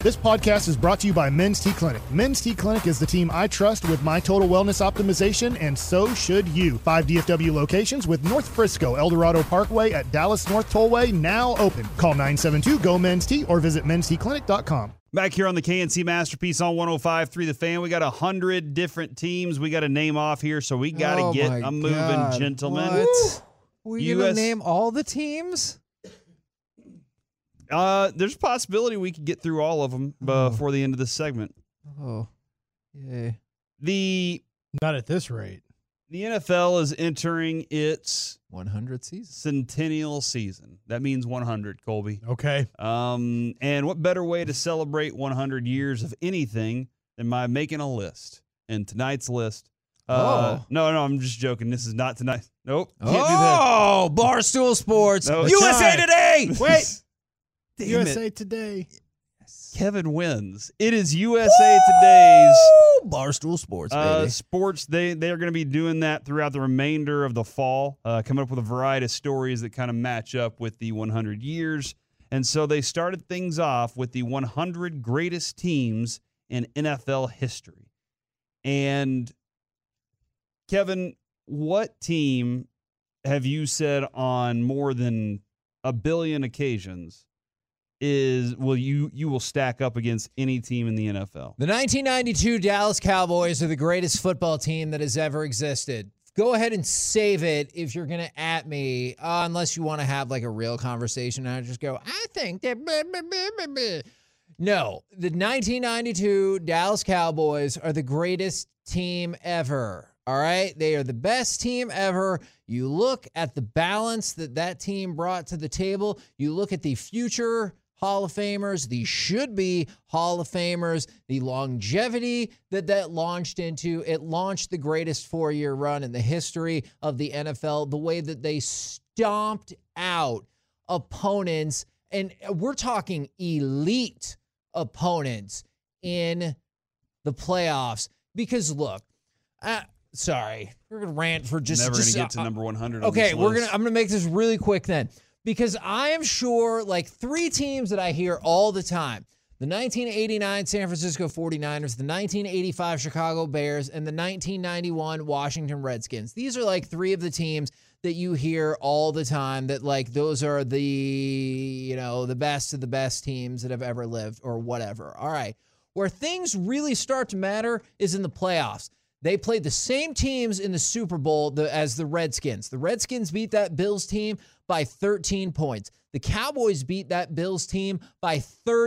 This podcast is brought to you by Men's T Clinic. Men's T Clinic is the team I trust with my total wellness optimization, and so should you. 5 DFW locations with North Frisco, Eldorado Parkway at Dallas North Tollway now open. Call 972-GO-MEN'S-T or visit mensteclinic.com. Back here on the KNC Masterpiece on 105.3 The Fan, we got 100 different teams we got to name off here, so we got to get a moving, gentlemen. What? We going to name all the teams? There's a possibility we could get through all of them before the end of this segment. Oh, yay. Not at this rate. The NFL is entering its 100th season. Centennial season. That means 100, Colby. Okay. And what better way to celebrate 100 years of anything than by making a list? And tonight's list. No, I'm just joking. This is not tonight. Nope. Can't do that. Oh, Barstool Sports. No, USA Today. Wait. Damn USA it. Today. Kevin wins. It is USA Today's Barstool Sports, baby. Sports. They are going to be doing that throughout the remainder of the fall, coming up with a variety of stories that kind of match up with the 100 years. And so they started things off with the 100 greatest teams in NFL history. And Kevin, what team have you said on more than a billion occasions you will stack up against any team in the NFL? The 1992 Dallas Cowboys are the greatest football team that has ever existed. Go ahead and save it if you're going to at me, unless you want to have like a real conversation. And I just go, I think that. No, the 1992 Dallas Cowboys are the greatest team ever. All right? They are the best team ever. You look at the balance that team brought to the table. You look at the future Hall of Famers, the should-be Hall of Famers, the longevity that launched into. It launched the greatest four-year run in the history of the NFL, the way that they stomped out opponents, and we're talking elite opponents in the playoffs. Because, look, sorry, we're going to rant for just... Never going to get to number 100 on okay, this list. I'm going to make this really quick then. Because I am sure, like, three teams that I hear all the time: the 1989 San Francisco 49ers, the 1985 Chicago Bears, and the 1991 Washington Redskins. These are, like, three of the teams that you hear all the time that, like, those are the, the best of the best teams that have ever lived or whatever. All right. Where things really start to matter is in the playoffs. They played the same teams in the Super Bowl as the Redskins. The Redskins beat that Bills team by 13 points. The Cowboys beat that Bills team by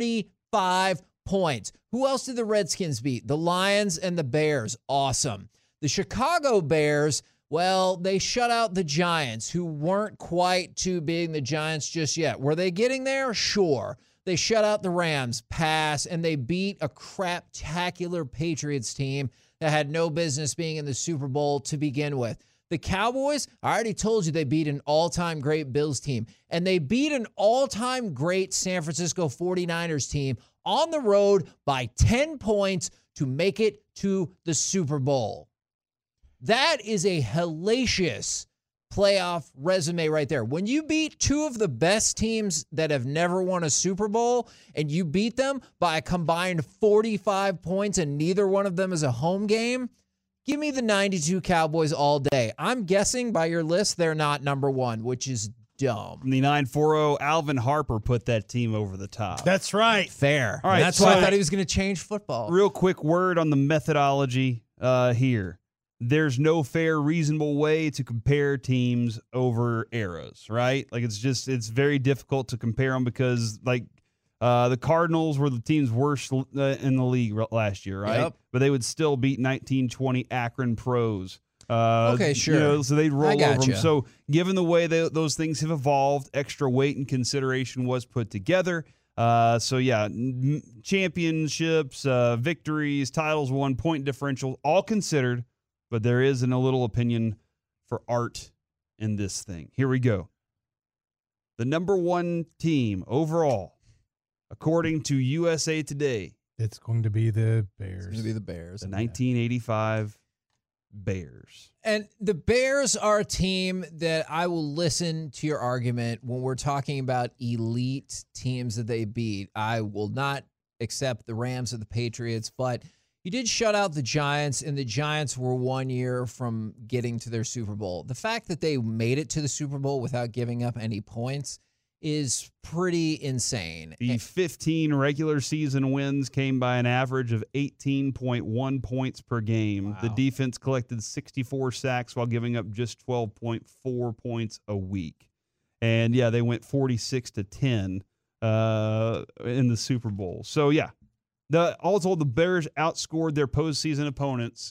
35 points. Who else did the Redskins beat? The Lions and the Bears. Awesome. The Chicago Bears, well, they shut out the Giants, who weren't quite to being the Giants just yet. Were they getting there? Sure. They shut out the Rams, pass, and they beat a craptacular Patriots team that had no business being in the Super Bowl to begin with. The Cowboys, I already told you they beat an all-time great Bills team, and they beat an all-time great San Francisco 49ers team on the road by 10 points to make it to the Super Bowl. That is a hellacious playoff resume right there. When you beat two of the best teams that have never won a Super Bowl and you beat them by a combined 45 points and neither one of them is a home game, give me the 92 Cowboys all day. I'm guessing by your list they're not number one, which is dumb. The 940 Alvin Harper put that team over the top. That's right. Fair. All right, That's why I thought he was going to change football. Real quick word on the methodology here. There's no fair, reasonable way to compare teams over eras, right? Like, it's very difficult to compare them because, like, the Cardinals were the team's worst in the league last year, right? Yep. But they would still beat 1920 Akron Pros. Okay, sure. So they'd roll over them. You. So given the way those things have evolved, extra weight and consideration was put together. Championships, victories, titles won, point differential, all considered. But there is a little opinion for art in this thing. Here we go. The number one team overall, according to USA Today. It's going to be the Bears. It's going to be the Bears. The 1985 Bears. And the Bears are a team that I will listen to your argument when we're talking about elite teams that they beat. I will not except the Rams or the Patriots, but you did shut out the Giants, and the Giants were 1 year from getting to their Super Bowl. The fact that they made it to the Super Bowl without giving up any points is pretty insane. The 15 regular season wins came by an average of 18.1 points per game. Wow. The defense collected 64 sacks while giving up just 12.4 points a week. And, yeah, they went 46-10 in the Super Bowl. So, yeah, all told, the Bears outscored their postseason opponents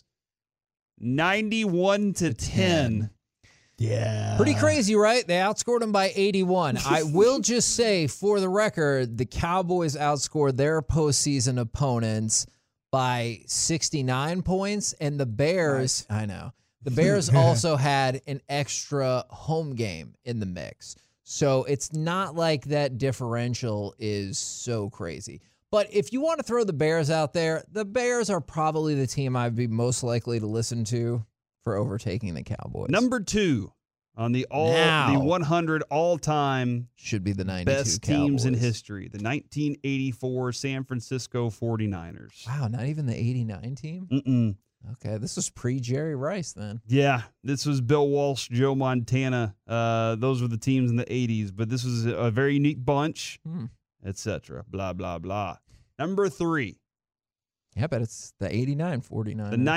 91-10. Yeah. Pretty crazy, right? They outscored them by 81. I will just say, for the record, the Cowboys outscored their postseason opponents by 69 points, and the Bears, I know, the Bears also had an extra home game in the mix. So it's not like that differential is so crazy. But if you want to throw the Bears out there, the Bears are probably the team I'd be most likely to listen to for overtaking the Cowboys. Number 2 on the 100 all-time should be the 92 best Cowboys. teams in history, the 1984 San Francisco 49ers. Wow, not even the 89 team? Mm-mm. Okay, this was pre-Jerry Rice then. Yeah, this was Bill Walsh, Joe Montana. Those were the teams in the 80s, but this was a very unique bunch, etc. Blah, blah, blah. Number 3. Yeah, but it's the 89 49. The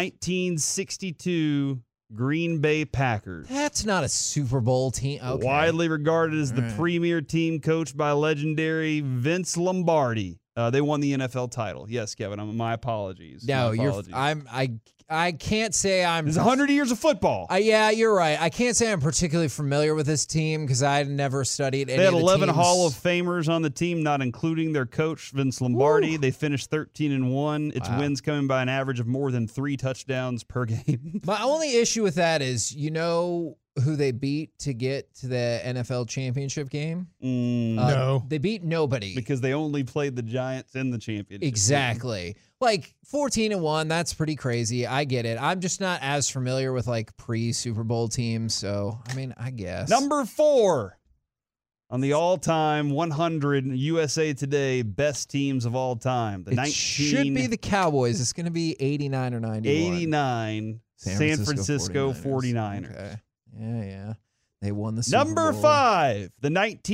1962 Green Bay Packers. That's not a Super Bowl team. Okay. Widely regarded as the All right. premier team coached by legendary Vince Lombardi. They won the NFL title. Yes, Kevin, my apologies. No, My apologies. I can't say I'm. It's 100 years of football. Yeah, you're right. I can't say I'm particularly familiar with this team because I had never studied any They had of the 11 teams. Hall of Famers on the team, not including their coach, Vince Lombardi. Woo. They finished 13-1. Its Wow. wins coming by an average of more than 3 touchdowns per game. My only issue with that is, you know who they beat to get to the NFL championship game? No. They beat nobody. Because they only played the Giants in the championship. Exactly. Like 14-1, that's pretty crazy. I get it. I'm just not as familiar with like pre-Super Bowl teams, so I mean, I guess. Number 4 on the all-time 100 USA Today best teams of all time. The It should be the Cowboys. It's going to be 89 or 91. 89 San Francisco 49ers. Okay. Yeah. They won the Super Number Bowl. 5, the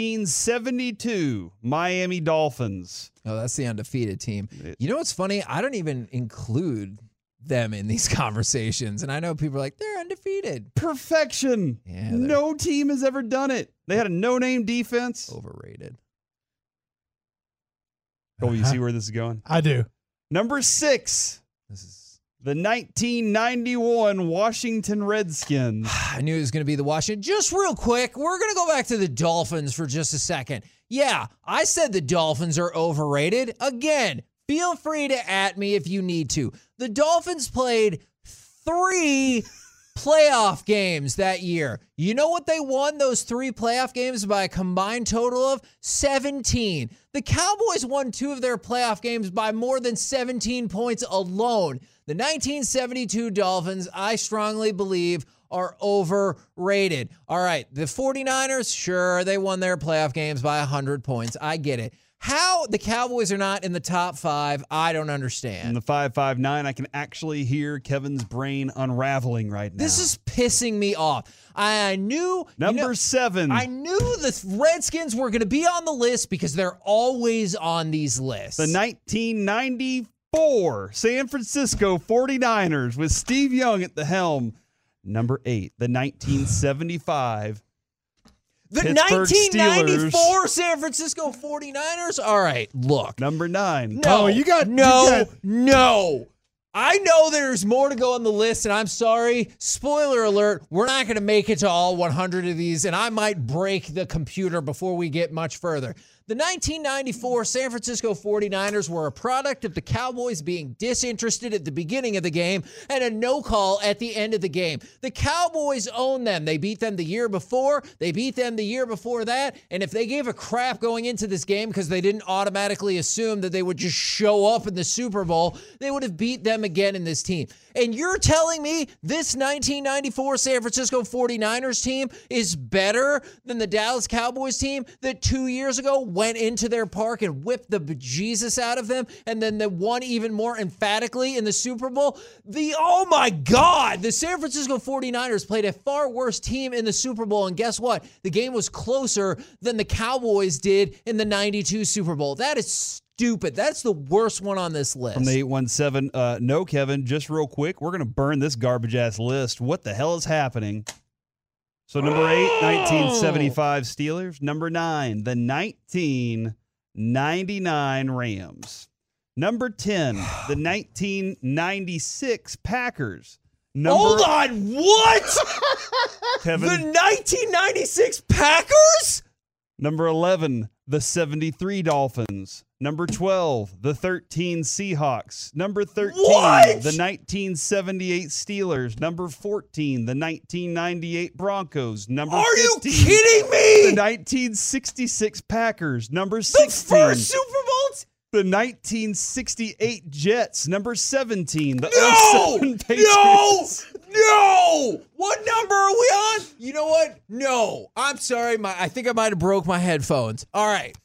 1972 Miami Dolphins. Oh, that's the undefeated team. You know what's funny? I don't even include them in these conversations. And I know people are like, they're undefeated. Perfection. Yeah, No team has ever done it. They had a no-name defense. Overrated. Oh, you see where this is going? I do. Number 6, This is. the 1991 Washington Redskins. I knew it was going to be the Washington. Just real quick, we're going to go back to the Dolphins for just a second. Yeah, I said the Dolphins are overrated. Again, feel free to at me if you need to. The Dolphins played 3 playoff games that year. You know what they won those 3 playoff games by a combined total of? 17. The Cowboys won 2 of their playoff games by more than 17 points alone. The 1972 Dolphins, I strongly believe, are overrated. All right, the 49ers, sure, they won their playoff games by 100 points. I get it. How the Cowboys are not in the top 5, I don't understand. In the 559, I can actually hear Kevin's brain unraveling right now. This is pissing me off. I knew Number 7. I knew the Redskins were going to be on the list because they're always on these lists. The 1994 San Francisco 49ers with Steve Young at the helm. Number 8, the 1975 The Pittsburgh 1994 Steelers. San Francisco 49ers? All right, look. Number 9. No, Oh, you got- no. I know there's more to go on the list, and I'm sorry. Spoiler alert, we're not going to make it to all 100 of these, and I might break the computer before we get much further. The 1994 San Francisco 49ers were a product of the Cowboys being disinterested at the beginning of the game and a no call at the end of the game. The Cowboys own them. They beat them the year before. They beat them the year before that. And if they gave a crap going into this game because they didn't automatically assume that they would just show up in the Super Bowl, they would have beat them again in this team. And you're telling me this 1994 San Francisco 49ers team is better than the Dallas Cowboys team that 2 years ago went into their park and whipped the bejesus out of them, and then they won even more emphatically in the Super Bowl. Oh my God, the San Francisco 49ers played a far worse team in the Super Bowl, and guess what? The game was closer than the Cowboys did in the 92 Super Bowl. That is stupid. That's the worst one on this list. From the 817, no, Kevin, just real quick, we're going to burn this garbage-ass list. What the hell is happening? So number 8, 1975 Steelers. Number 9, the 1999 Rams. Number 10, the 1996 Packers. Hold on, what? Kevin. The 1996 Packers? Number 11, the 73 Dolphins. Number 12, the 13 Seahawks. Number 13, the 1978 Steelers. Number 14, the 1998 Broncos. Number 15, you kidding me? The 1966 Packers. Number 16, the first Super Bowl? The 1968 Jets. Number 17, the 07 No! Patriots. What number are we on? You know what? No. I'm sorry. I think I might have broke my headphones. All right.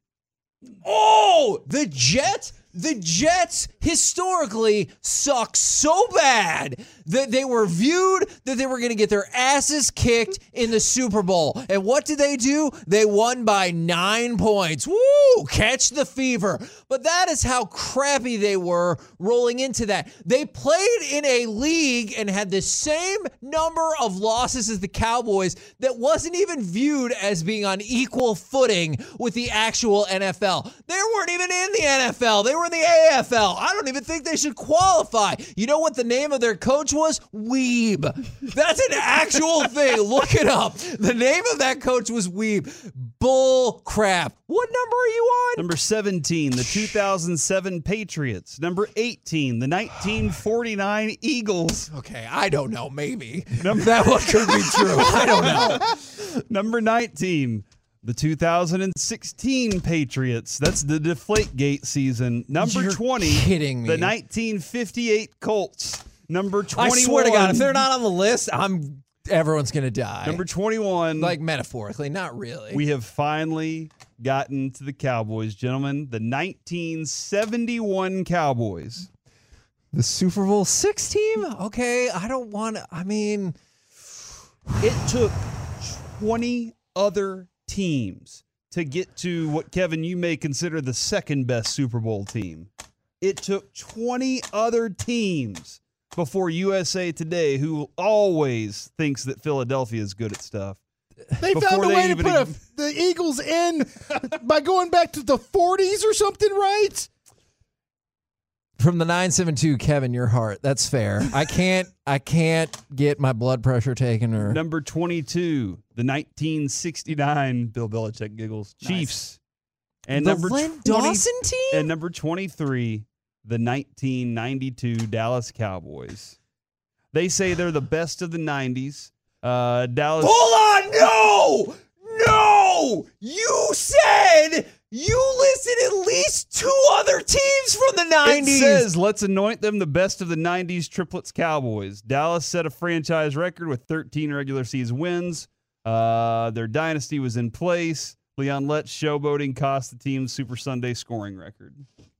Oh, the Jets? The Jets historically suck so bad that they were viewed that they were going to get their asses kicked in the Super Bowl. And what did they do? They won by 9 points. Woo! Catch the fever. But that is how crappy they were rolling into that. They played in a league and had the same number of losses as the Cowboys that wasn't even viewed as being on equal footing with the actual NFL. They weren't even in the NFL. They were in the AFL. I don't even think they should qualify. You know what the name of their coach was? Weeb. That's an actual thing. Look it up. The name of that coach was Weeb. Bull crap. What number are you on? Number 17, the 2007 Patriots. Number 18, the 1949 Eagles. Okay, I don't know. Maybe. That one could be true. I don't know. Number 19, the 2016 Patriots. That's the Deflategate season. Number You're 20, kidding me. the 1958 Colts. Number 21. I swear to God, if they're not on the list, everyone's going to die. Number 21. Like metaphorically, not really. We have finally gotten to the Cowboys, gentlemen. The 1971 Cowboys. The Super Bowl 6 team? Okay, It took 20 other teams to get to what, Kevin, you may consider the second best Super Bowl team. It took 20 other teams before USA Today, who always thinks that Philadelphia is good at stuff. They found a way to put the Eagles in by going back to the 40s or something, right? From the 972, Kevin, your heart. That's fair. I can't get my blood pressure taken or Number 22, the 1969 Bill Belichick giggles Chiefs. And the number Len 20 Dawson team? And number 23, the 1992 Dallas Cowboys. They say they're the best of the 90s. Dallas. Hold on! No! You said you listed at least 2 other teams from the 90s. It says, let's anoint them the best of the 90s triplets Cowboys. Dallas set a franchise record with 13 regular season wins. Their dynasty was in place. Leon Lett's showboating cost the team the Super Sunday scoring record.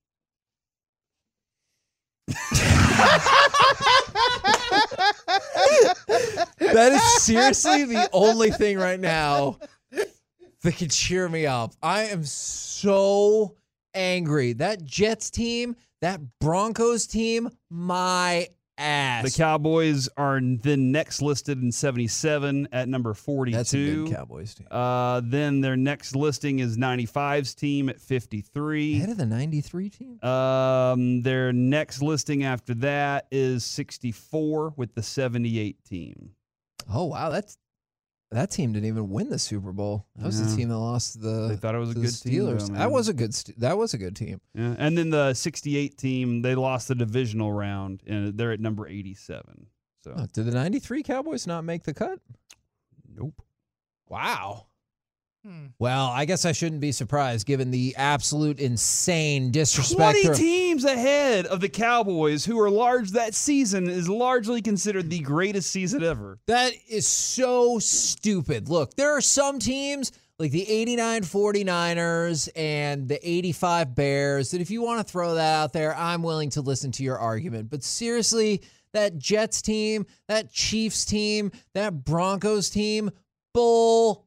That is seriously the only thing right now that can cheer me up. I am so angry. That Jets team, that Broncos team, my ass. The Cowboys are then next listed in 77 at number 42. That's a good Cowboys team. Then their next listing is 95's team at 53. Ahead of the 93 team? Their next listing after that is 64 with the 78 team. Oh, wow. That team didn't even win the Super Bowl. That was the team that lost They thought it was a good Steelers. team. That was a good team. Yeah. And then the 68 team, they lost the divisional round, and they're at number 87. So Did the 93 Cowboys not make the cut? Nope. Wow. Well, I guess I shouldn't be surprised given the absolute insane disrespect. 20 teams ahead of the Cowboys, who are that season is largely considered the greatest season ever. That is so stupid. Look, there are some teams like the 89 49ers and the 85 Bears, that if you want to throw that out there, I'm willing to listen to your argument. But seriously, that Jets team, that Chiefs team, that Broncos team, bull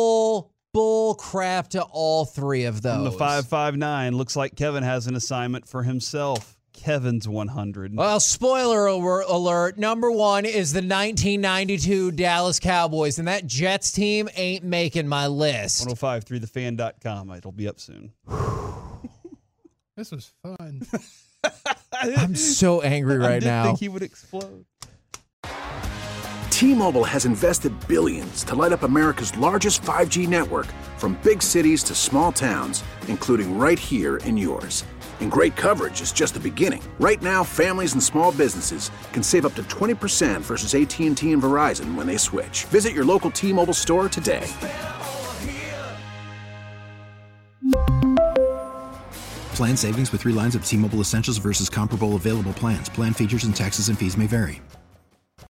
crap to all three of those. And the 559 looks like Kevin has an assignment for himself. Kevin's 100. Well, spoiler alert, number one is the 1992 Dallas Cowboys, and that Jets team ain't making my list. 1053thefan.com. It'll be up soon. This was fun. I'm so angry right now. I didn't think he would explode. T-Mobile has invested billions to light up America's largest 5G network, from big cities to small towns, including right here in yours. And great coverage is just the beginning. Right now, families and small businesses can save up to 20% versus AT&T and Verizon when they switch. Visit your local T-Mobile store today. Plan savings with 3 lines of T-Mobile Essentials versus comparable available plans. Plan features and taxes and fees may vary.